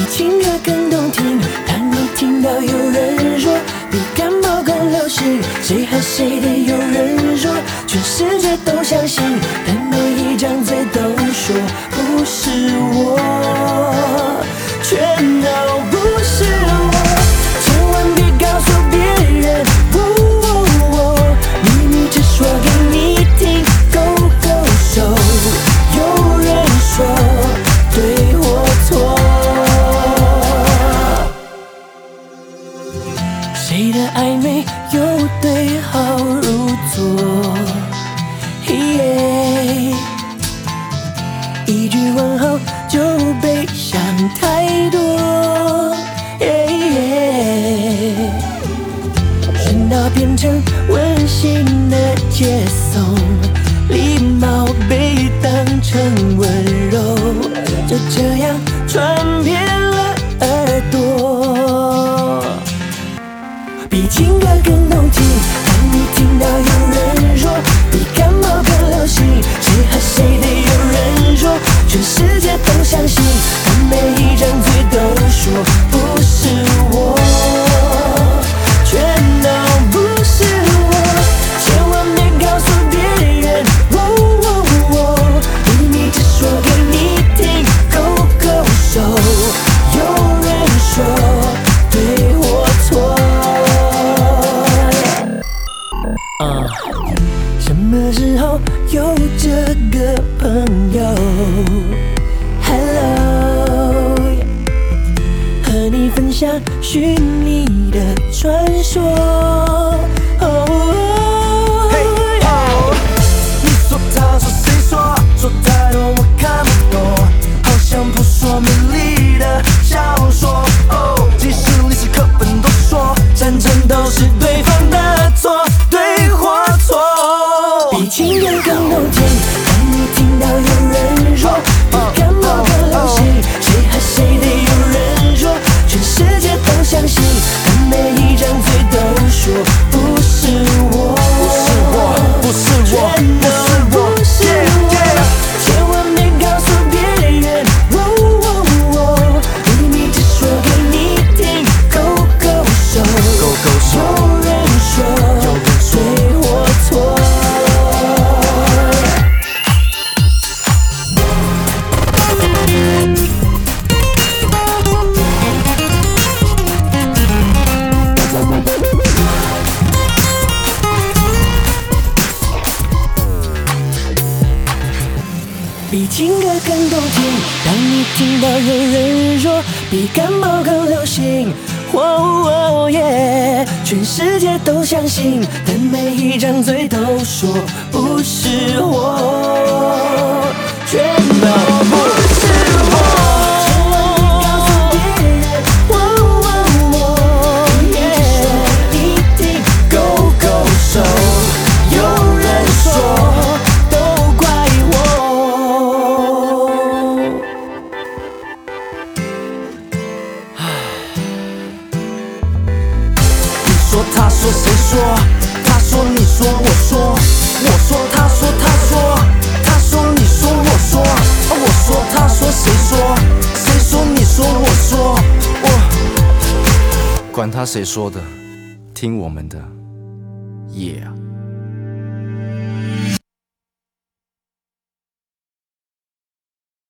情歌更动听。当你听到有人说比感冒更流行，谁和谁的有人说全世界都相信，但每一张嘴都说不是我，全都不是我。千万别告诉别人，秘密只说给你听，勾勾手。有人说对或错，谁的暧昧又对号入座？一句问候就被想太多，喧闹变成温馨的接送，礼貌被当成温柔，就这样传遍了耳朵。比情歌更动听，当你听到有人说比感冒更流行，谁和谁的有人说全世界都相信，但每一张嘴都说不是我，全都不是我。千万别告诉别人，秘密只说给你听，勾勾手。有人说对或错，什么时候有这个朋友 ？Hello， 和你分享虚拟的传说。 你说他说谁说，说太多我看不懂，好像扑朔迷离的小说。即使历史课本都说，战争都是对方的错，对或错。 比情歌更动听，当你听到有人说比感冒更流行，谁和谁的有人说全世界都相信，但每一张嘴都说不是我， 不是我， 全都不是我。千万别告诉别人，秘密只说给你听，勾勾手。有人说对或错。比情歌更动听，当你听到有人说比感冒更流行，全世界都相信，但每一张嘴都说不是我，全都不是我。千万别告诉别人，一定勾勾手。有人说都怪我。 你说他说谁说，他说你说我说，我说他说他说，他说你说我说，我说他说谁说，谁说你说我说，管他谁说的，听我们的，Yeah。